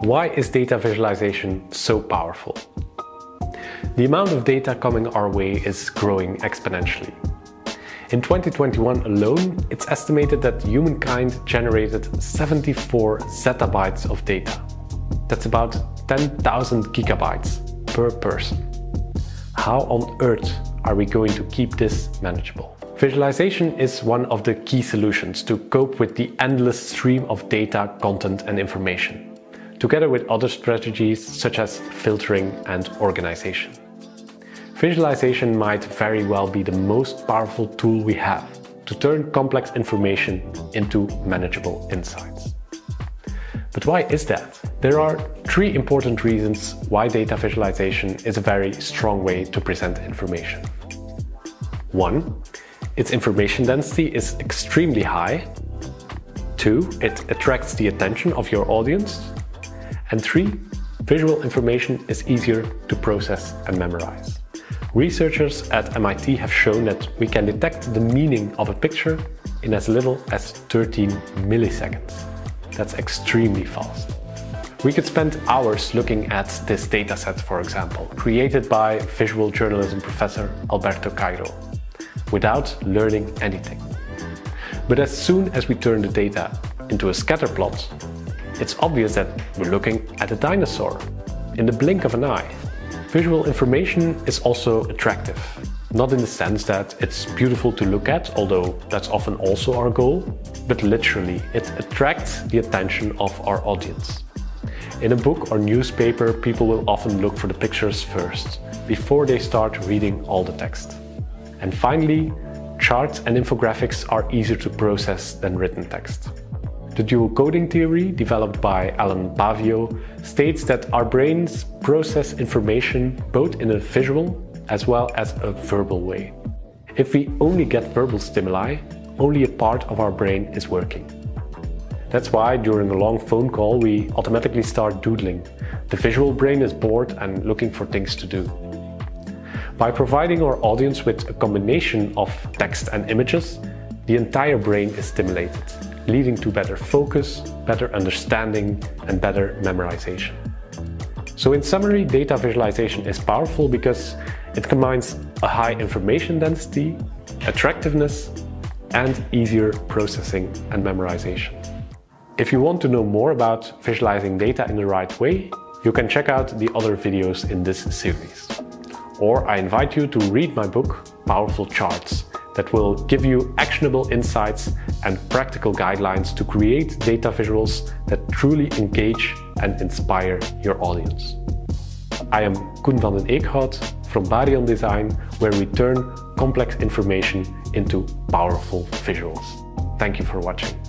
Why is data visualization so powerful? The amount of data coming our way is growing exponentially. In 2021 alone, it's estimated that humankind generated 74 zettabytes of data. That's about 10,000 gigabytes per person. How on earth are we going to keep this manageable? Visualization is one of the key solutions to cope with the endless stream of data, content and information, together with other strategies such as filtering and organization. Visualization might very well be the most powerful tool we have to turn complex information into manageable insights. But why is that? There are three important reasons why data visualization is a very strong way to present information. 1. Its information density is extremely high. 2. It attracts the attention of your audience. And 3. Visual information is easier to process and memorize. Researchers at MIT have shown that we can detect the meaning of a picture in as little as 13 milliseconds. That's extremely fast. We could spend hours looking at this dataset, for example, created by visual journalism professor Alberto Cairo, without learning anything. But as soon as we turn the data into a scatter plot, it's obvious that we're looking at a dinosaur in the blink of an eye. Visual information is also attractive, not in the sense that it's beautiful to look at, although that's often also our goal, but literally it attracts the attention of our audience. In a book or newspaper, people will often look for the pictures first, before they start reading all the text. And finally, charts and infographics are easier to process than written text. The dual coding theory, developed by Alan Bavio, states that our brains process information both in a visual as well as a verbal way. If we only get verbal stimuli, only a part of our brain is working. That's why during a long phone call we automatically start doodling. The visual brain is bored and looking for things to do. By providing our audience with a combination of text and images, the entire brain is stimulated, leading to better focus, better understanding, and better memorization. So in summary, data visualization is powerful because it combines a high information density, attractiveness, and easier processing and memorization. If you want to know more about visualizing data in the right way, you can check out the other videos in this series. Or I invite you to read my book, Powerful Charts, that will give you actionable insights and practical guidelines to create data visuals that truly engage and inspire your audience. I am Koen van den Eekhout from Barion Design, where we turn complex information into powerful visuals. Thank you for watching.